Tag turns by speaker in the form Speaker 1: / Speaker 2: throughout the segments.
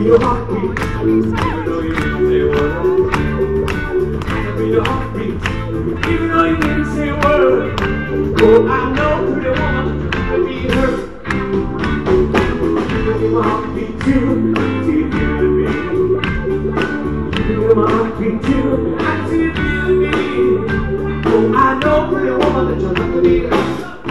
Speaker 1: your heartbeat. Even though you didn't say a word. I can be your heartbeat. Even though you didn't say a word. Oh, I know, pretty woman, I'll be hurt. Give me my heartbeat too, till you give it to me. Give me my heartbeat too, until you give it to me. Oh, I know, pretty woman, that you're not gonna be hurt.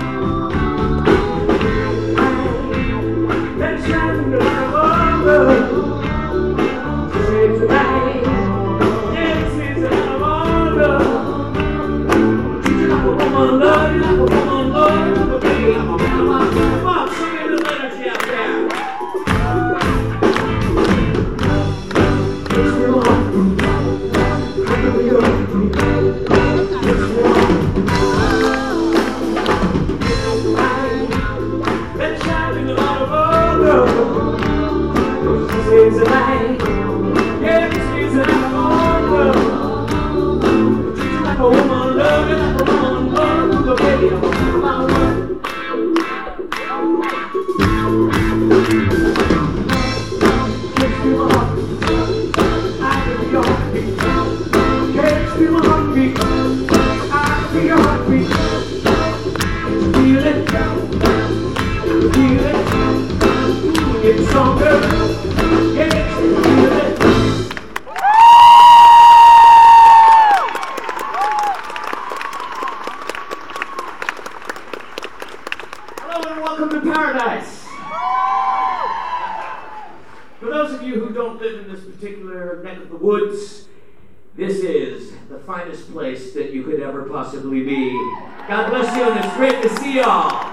Speaker 1: Let's shine the light of love. Say tonight, yes, it's a light of love. Treat you like a woman, love you like a woman, love you, baby. Come on, sing a little energy out there. It's your heartbeat. I know your heartbeat. It's your heartbeat. Let's shine in the light of love. This is a light. Yeah, this is a light of love. Treat you like a woman, love you like a woman, love you, baby. Come on. It's stronger. Yes, feel it. Hello and welcome to paradise. For those of you who don't live in this particular neck of the woods, this is the finest place that you could ever possibly be. God bless you, and it's great to see y'all.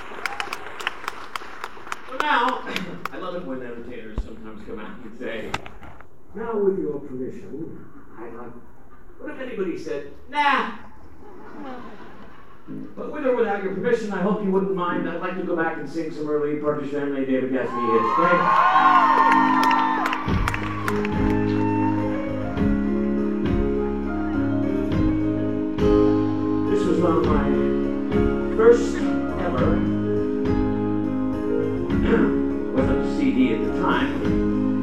Speaker 1: So now, I love it when entertainers sometimes come out and say, now with your permission, I'd like... What if anybody said, nah? But with or without your permission, I hope you wouldn't mind. I'd like to go back and sing some early Partridge Family, David Cassidy hits, okay? This was one of my first ever wasn't a CD at the time.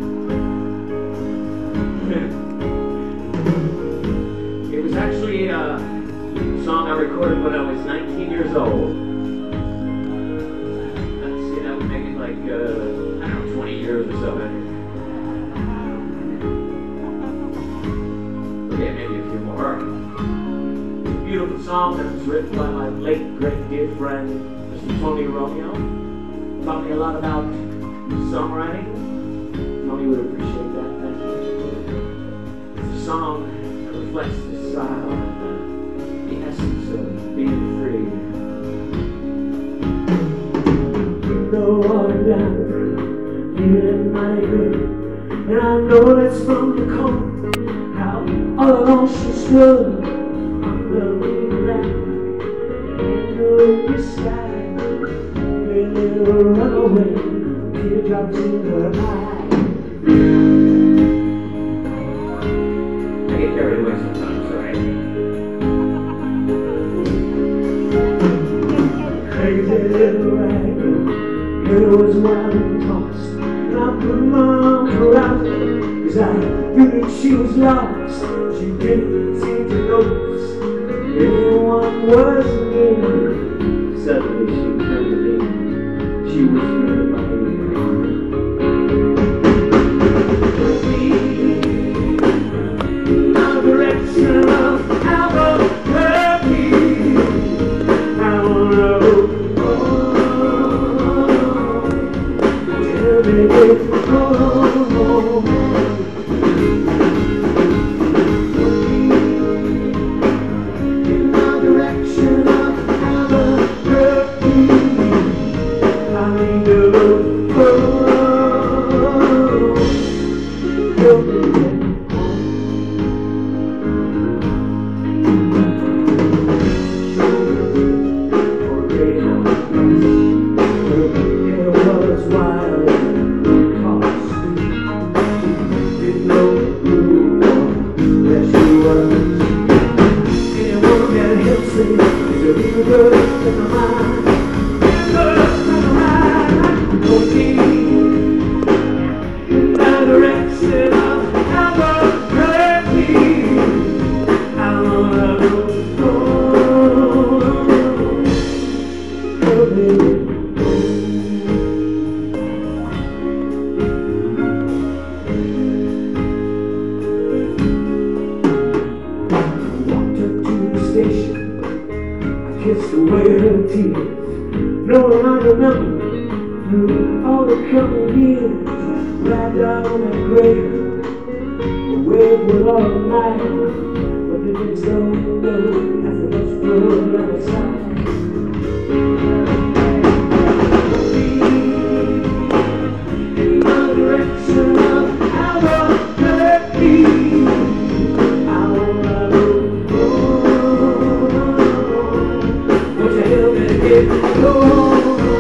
Speaker 1: It was actually a song I recorded when I was 19 years old. Let's see, that would make it like, I don't know, 20 years or so. Okay, maybe a few more. Beautiful song that was written by my late, great dear friend, Mr. Tony Romeo. Taught me a lot about songwriting. Tony would appreciate that, thank you. It's a song that reflects the style and the essence of being free. You know I'm down, feeling mighty good, and I know that's from the cold. How all alone she stood under the lamp in the sky. Run away, teardrops in her eye. I get carried away sometimes, sorry. Crazy little rag, hair was wild and tossed, and I put my arms around her, 'cause I knew that she was lost. She didn't seem to notice anyone was near. Suddenly she turned to me. She was in my ear. No direction of Albuquerque. I wanna go. Tell me if you go. In no direction of Albuquerque. I need to remember through all the coming years, right down on that grave, the wave will all night, but the winds don't know as the dust blows down the side. In the direction of our heartbeat, I wanna go. Won't you help me get going?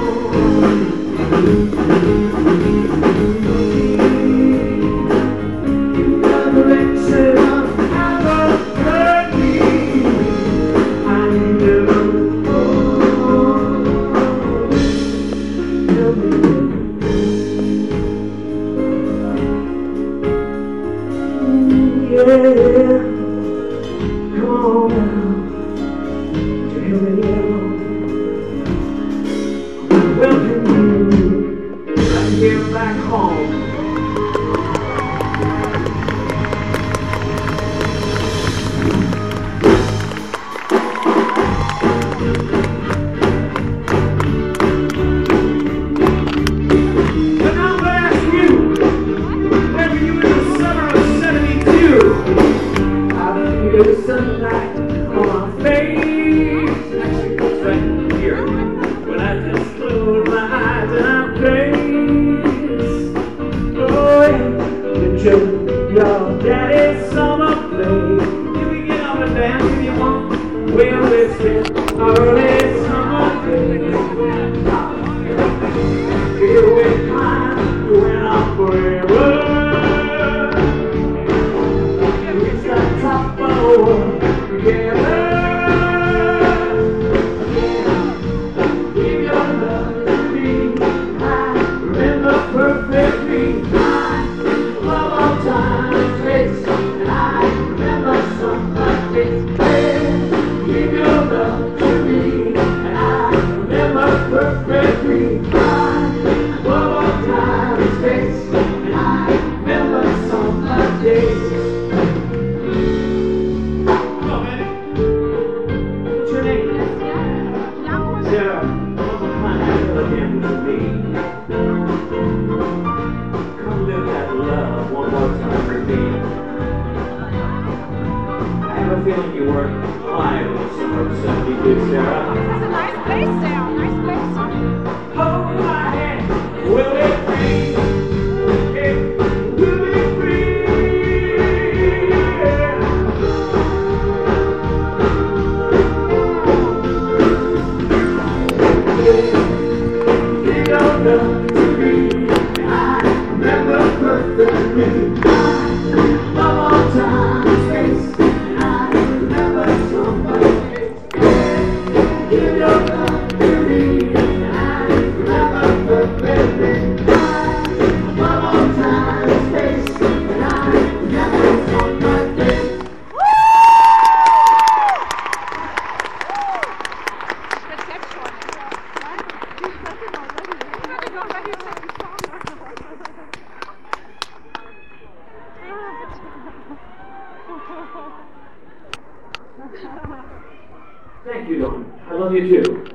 Speaker 1: Thank you, Dawn. I love you too.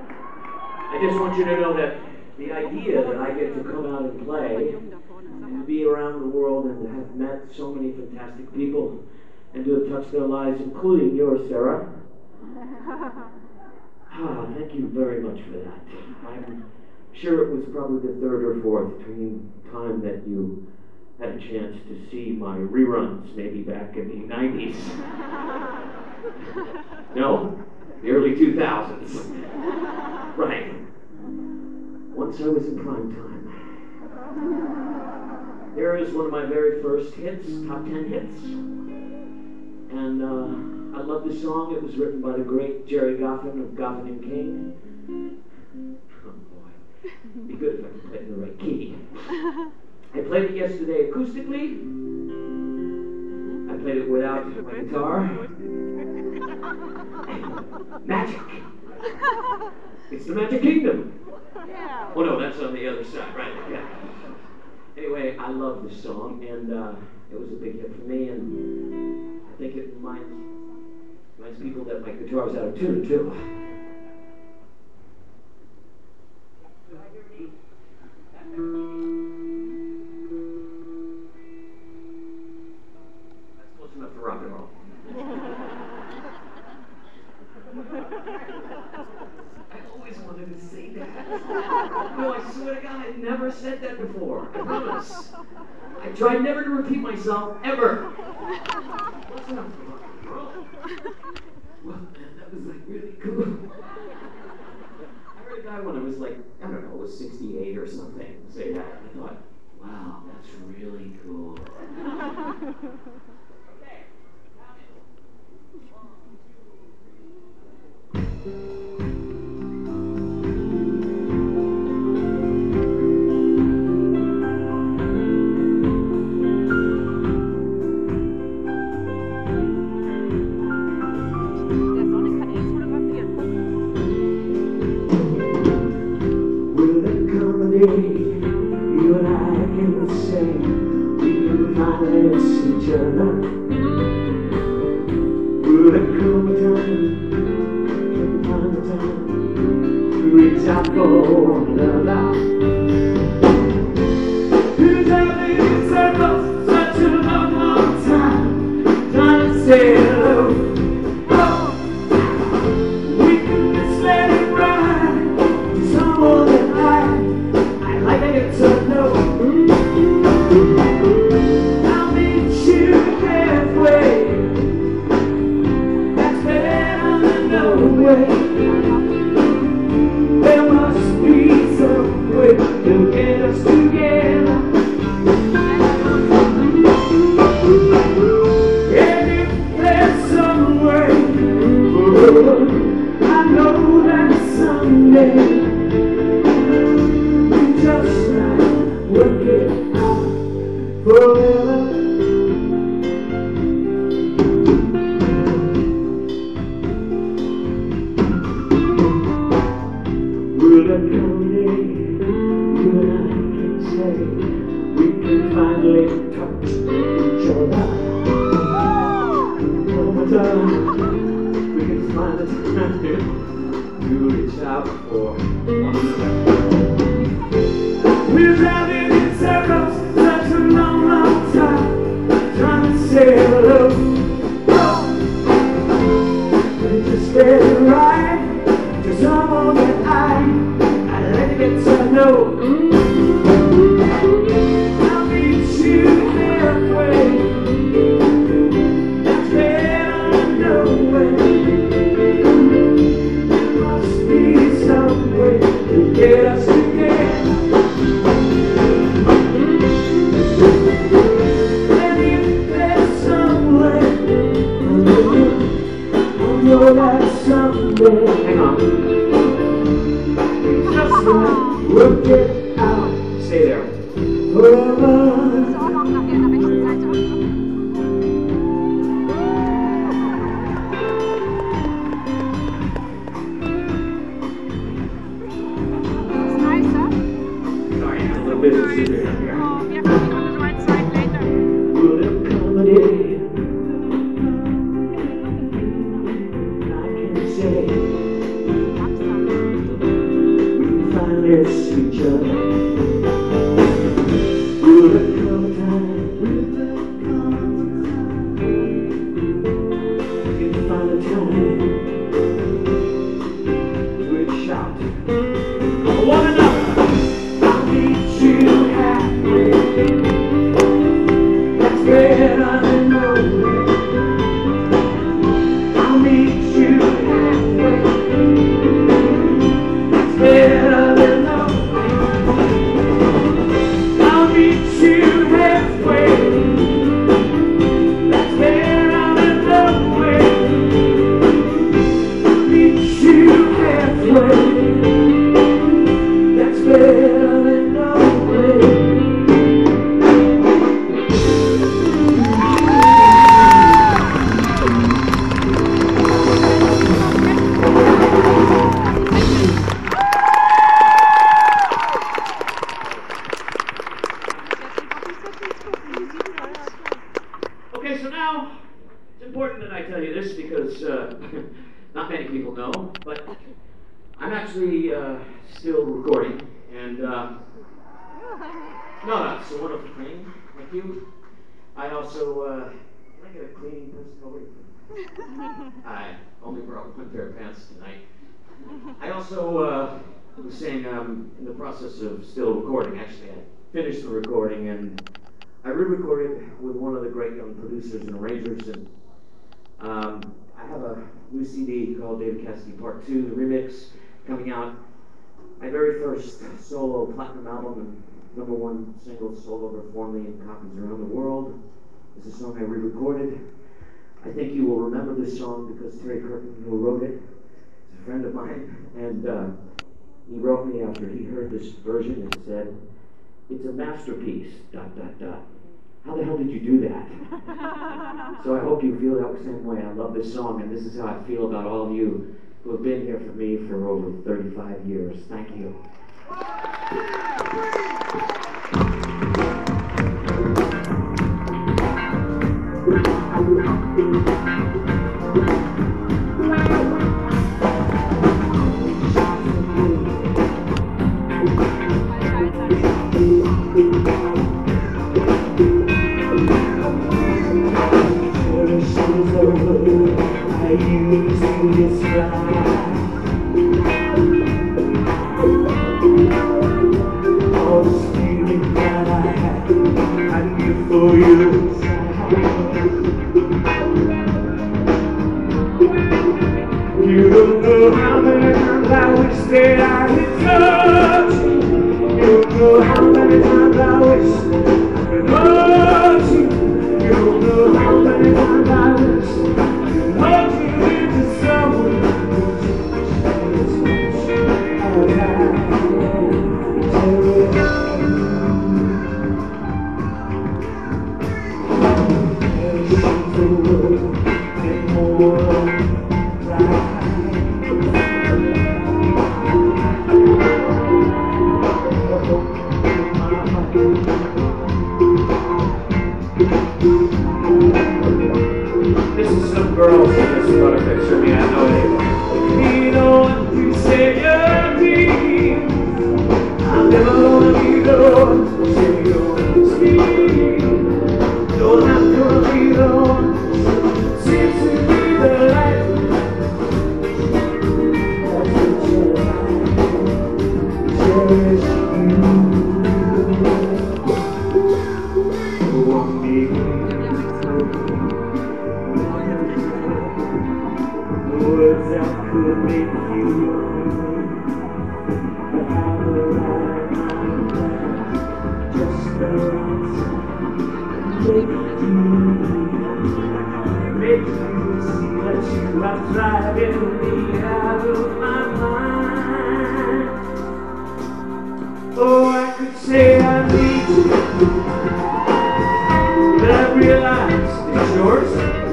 Speaker 1: I just want you to know that the idea that I get to come out and play and be around the world and to have met so many fantastic people and to have touched their lives, including yours, Sarah. Thank you very much for that. I'm sure it was probably the third or fourth time that you had a chance to see my reruns, maybe back in the 90s. No? The early 2000s. Right. Once I was in prime time. Here is one of my very first hits, top 10 hits. And I love this song. It was written by the great Jerry Goffin of Goffin and King. Oh boy. It'd be good if I could play it in the right key. I played it yesterday acoustically. I played it without my guitar. Magic! It's the Magic Kingdom!
Speaker 2: Yeah.
Speaker 1: Oh no, that's on the other side, right? Yeah. Anyway, I love this song, and it was a big hit for me, and I think it reminds people that my guitar's out of tune, too. No, I swear to God, I've never said that before. I promise. I tried never to repeat myself, ever. What's up, rock and roll? Well, man, that was like really cool. I heard a guy when I was like, I don't know, it was 68 or something, say that. I thought, wow, that's really cool. Okay, you and I can say we can finally see each other. Will there come a time, can find a time to reach out for another? You drive me in circles such a long, long time, trying to say hello. There must be some way to get us together. And if there's some way, I know that someday we just might work it out forever. Will there come a day you and I can say we can finally touch each other? One more time, we can find a time to reach out for one another. We're driving in circles such a long, long time, trying to say hello. We just get it right to someone that I'd like to get to know. I'll meet you halfway. That's better no way. There must be some way to get us together. And if there's some way, I know that someday. Hang on. Work it out. Stay there. Forever.
Speaker 2: That's nice, huh?
Speaker 1: Sorry, I'm a little bit of here.
Speaker 2: Oh, we have to be on the right side later.
Speaker 1: Will there come a day I can say miss each other? Will there come a time? Will there come a time? We can find a time to reach out for one another. I'll meet you halfway. That's better than no way. I'll meet you halfway. That's better than no way. I'll meet you halfway. That's better than no way. I'll meet you halfway. That's better than no way. Okay, so now it's important that I tell you this because not many people know, but I'm actually still recording, and no, it's a wonderful thing. Thank you. I also can I get a cleaning person over here? I only brought one pair of pants tonight. I also was saying I'm in the process of still recording. Actually, I finished the recording and I re-recorded with one of the great young producers and arrangers. And I have a new CD called David Cassidy Part 2, the remix, coming out. My very first solo platinum album and #1 single sold over 4 million copies around the world. It's a song I re-recorded. I think you will remember this song because Terry Curtin, who wrote it, is a friend of mine, and he wrote me after he heard this version and said, "It's a masterpiece, ... How the hell did you do that?" So I hope you feel that same way. I love this song, and this is how I feel about all of you who have been here for me for over 35 years. Thank you. I used to describe all the feeling that I had, I knew for you inside. You don't know how many times I wish that I could touch you. You don't know how many times I wish I could love you. You don't know how many times I wish I could love you into someone who takes This is some girls who just got a picture of me. I know they you know what you say you're me. I'm never gonna be the one to say you're me. Don't have to be the one. Seems to be the light. That's the cherish you. One big words that could make you but how the right mind just the right make you see that you are driving me out of my mind. Oh, I could say I need you, but I realize it's yours.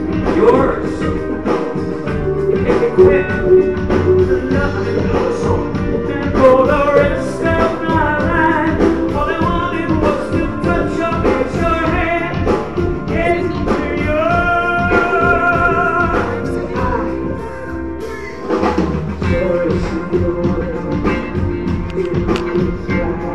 Speaker 1: Quit nothing goes on, and for the rest of my life, all I wanted was to touch your hand, get into yours. Cherish you, it's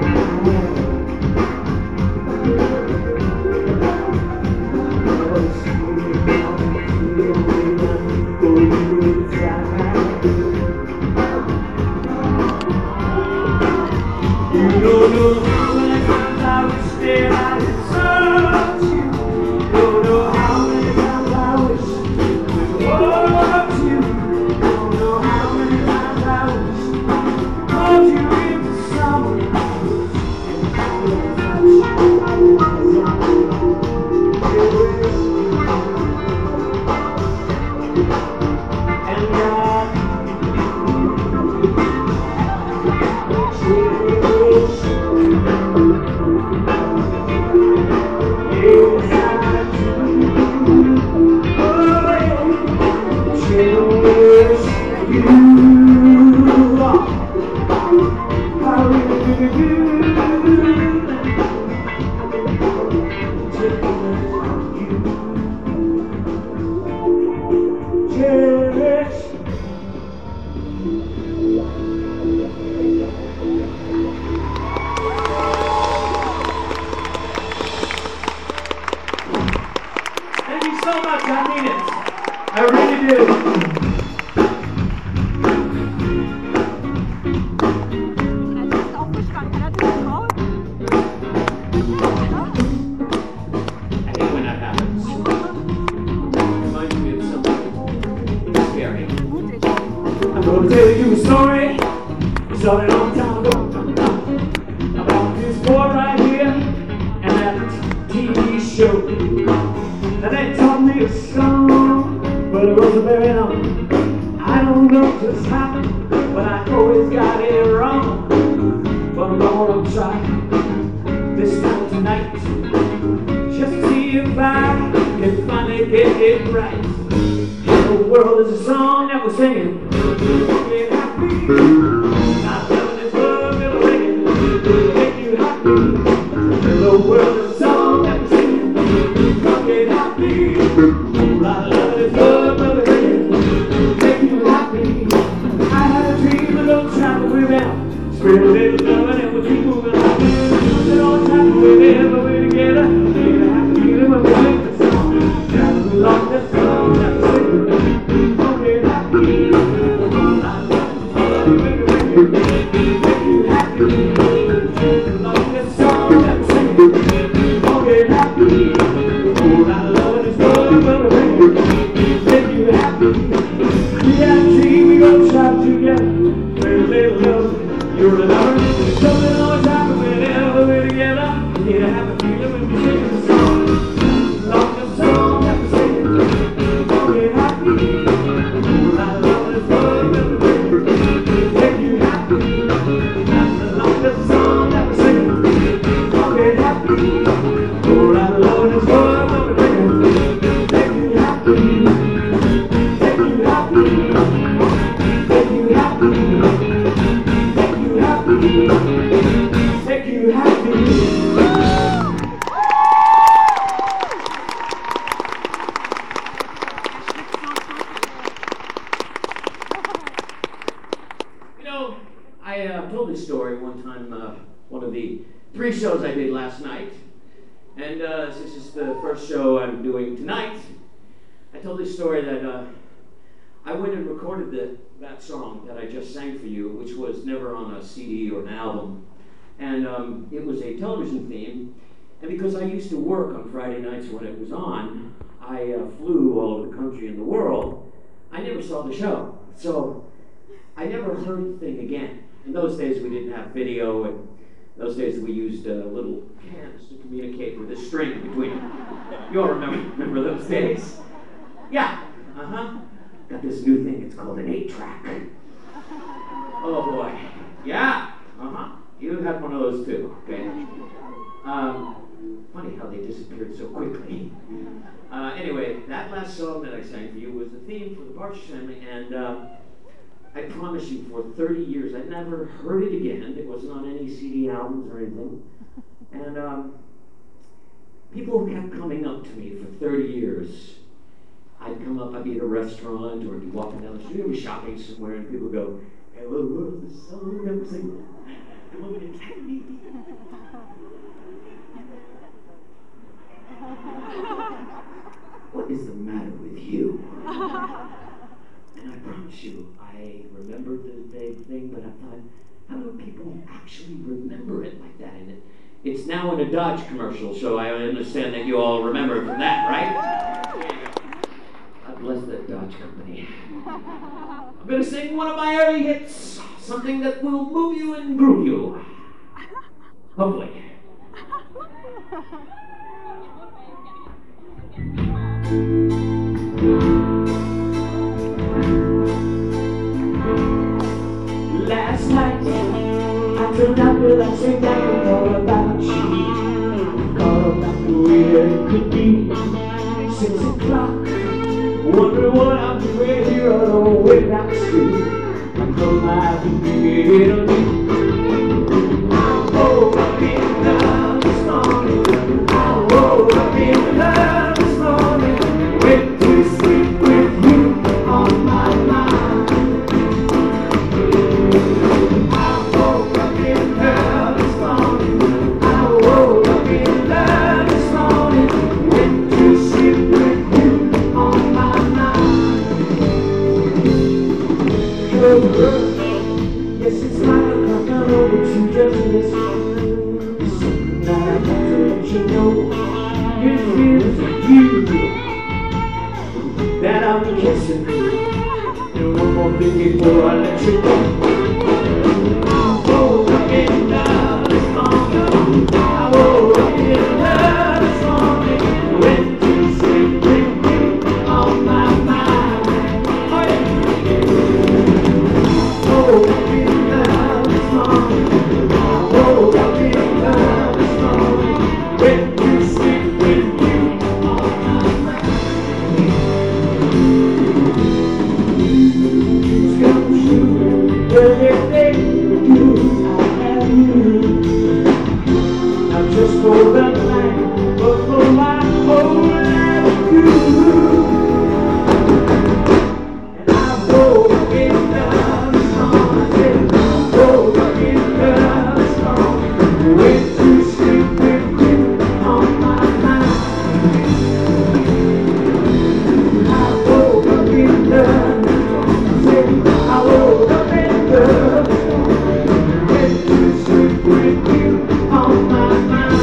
Speaker 1: You don't know how many times I wish that I could touch you. Don't know how many times I wish I could hold you. Don't know how many times I wish I could hold you into someone and this boy right here and that TV show. And they taught me a song, but it wasn't very long. I don't know just how, but I always got it wrong. But I'm gonna try this time tonight, just to see if I can finally get it right. The world is a song that we're singing. Get happy. Not loving this love that we're singing. Make you happy. The world is a song that we're singing. Get happy. Not loving this love that we're singing. Make you happy. I had a dream of those travel with them. Spread a little love and we'll keep moving on. We don't have to live, but we're together. Get a happy feeling when we sing the song. Travel along this song that we're singing. Get happy. Not loving this love that we're singing. Make you happy. Along this song that we're singing. Get happy. Not loving this love that we're singing. Make you happy. We had a dream, we go shop together. Spread a little love. You're the lover, something always happens whenever we're together. Get a happy feeling when we sing the song. Love the song that we're singing. Get happy. I love this love that we're singing. Make you happy. I love the song that we're singing. Get happy. I love this love that we're singing. Make you happy. Make you happy. Make you happy. Make you happy. You know, I told this story one time, one of the 3 shows I did last night, and this is the first show I'm doing tonight. I told this story that I went and recorded that song that I just sang for you, which was never on a CD or an album. And it was a television theme. And because I used to work on Friday nights when it was on, I flew all over the country and the world. I never saw the show. So I never heard the thing again. In those days, we didn't have video. And those days, we used little cans to communicate with a string between them. You all remember those days? Yeah. Uh-huh. Got this new thing, it's called an 8-track. Oh boy. Yeah. Uh-huh. You had one of those too, okay? Funny how they disappeared so quickly. Anyway, that last song that I sang for you was the theme for the Partridge Family, and I promise you, for 30 years, I never heard it again. It wasn't on any CD albums or anything. And people kept coming up to me for 30 years. I'd come up, I'd be at a restaurant, or I'd be walking down the street, I'd be shopping somewhere, and people go, "Hey, what was the song that was singing? The one that attacked me?" What is the matter with you? And I promise you, I remembered the vague thing, but I thought, how do people actually remember it like that? And it's now in a Dodge commercial, so I understand that you all remember it from that, right? God bless that Dodge company. I'm going to sing one of my early hits, something that will move you and groove you. Hopefully. Last night, I turned out relaxing down and all about you. Caught about the way that it could be. 6 o'clock, wondering what I'm doing here on the way down the street. I close my eyes and figure it'll be. I woke up in love this morning. I woke up in love this morning. Went to sleep with you on my mind. I woke up in love this morning. I woke up in love this morning. Went to sleep with you on my mind. Yes, it's 9 o'clock, I know what you just missed. Something that I want to let you know. It feels like you that I'll be kissing. And one more thing before I let you go. I woke up in love this morning. Went to sleep with you on my mind. I woke up in love. I woke up in love. Went to sleep with you on my mind.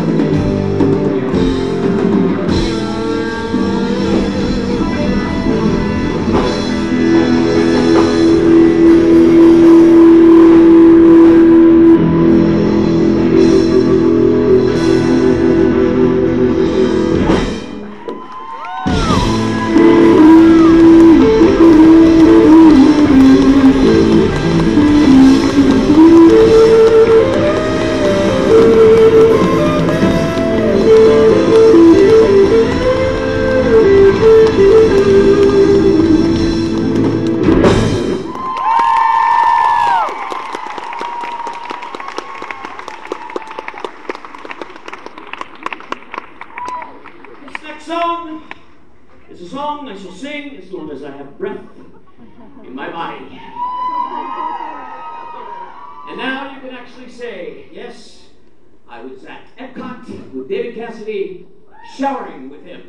Speaker 1: Song is a song I shall sing as long as I have breath in my body. And now you can actually say, yes, I was at Epcot with David Cassidy, showering with him.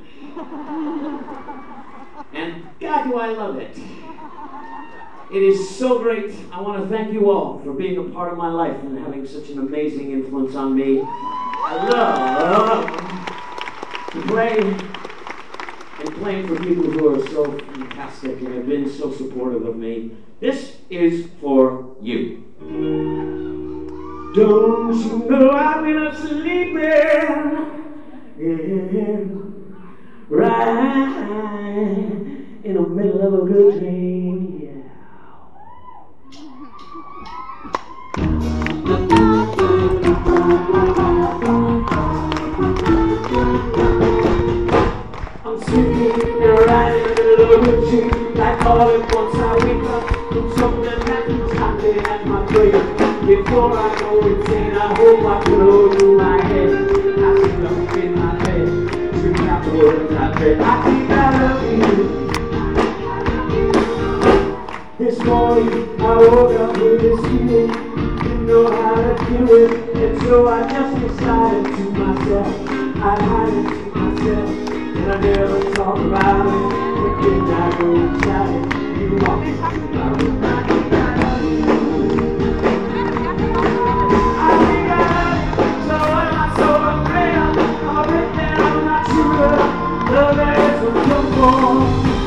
Speaker 1: And God, do I love it. It is so great. I want to thank you all for being a part of my life and having such an amazing influence on me. I love to play and playing for people who are so fantastic and have been so supportive of me. This is for you. Don't you know I've been up sleeping right in the middle of a good dream, yeah. Like all at once I wake up from something happens happening at my brain. Before I go insane, I hope I blow through my head. I sit up in my bed, scream out the words I read. I think I love you. This morning I woke up with this feeling, didn't know how to do it, and so I just decided to myself, I'd hide it to myself, and I never talk about it. When I go inside, you walk into my room. I think I love you. So am I so afraid I'm a bit there, I'm not sure. Love is what you're for.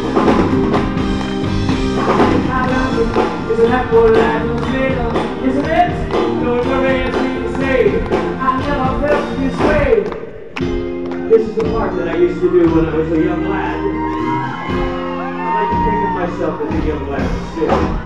Speaker 1: I think I love you. Isn't that what life was made of? Isn't it? No worries me to say. I never felt this way. This is the part that I used to do when I was a young lad. I think of myself as a young lad still.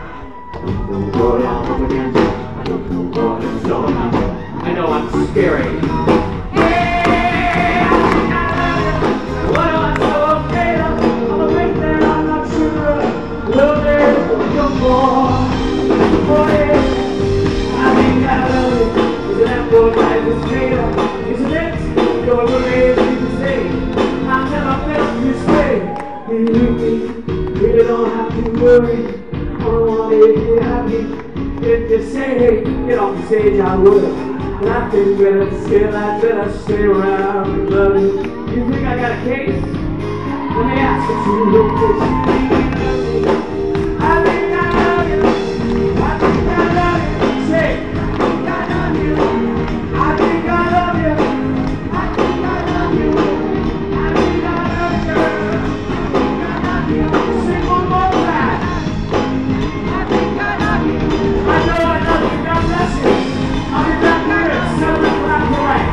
Speaker 1: I know I'm scary. Yeah, what am I so afraid of? I'm awake there, I'm not sure. Love is what you're for. Oh yeah, I think I love it. Isn't that what life is made of? Isn't it? You're worried to say. I never felt this way. You don't have to worry, I don't want to be happy. If you say, hey, get off the stage, I would. But I think better still, I'd better stay around and love you. You think I got a case? Let me ask you to look this. I think I love you. I think I love you. Say, I think I love you. I think I love you. I think I love you. I think I love you. I love you. Sing one more time. I think I love you. I know I love you. God bless you. I'll be back here at 7 o'clock tonight.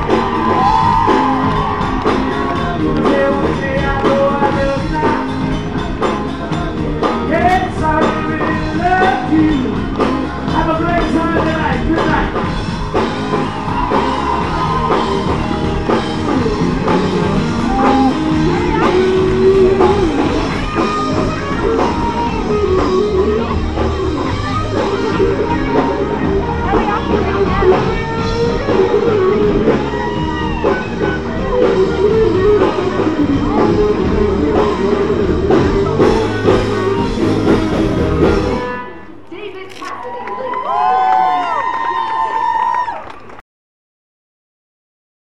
Speaker 1: Say one day I know I love you now. Yes, I really love you. Have a great time tonight. Good night.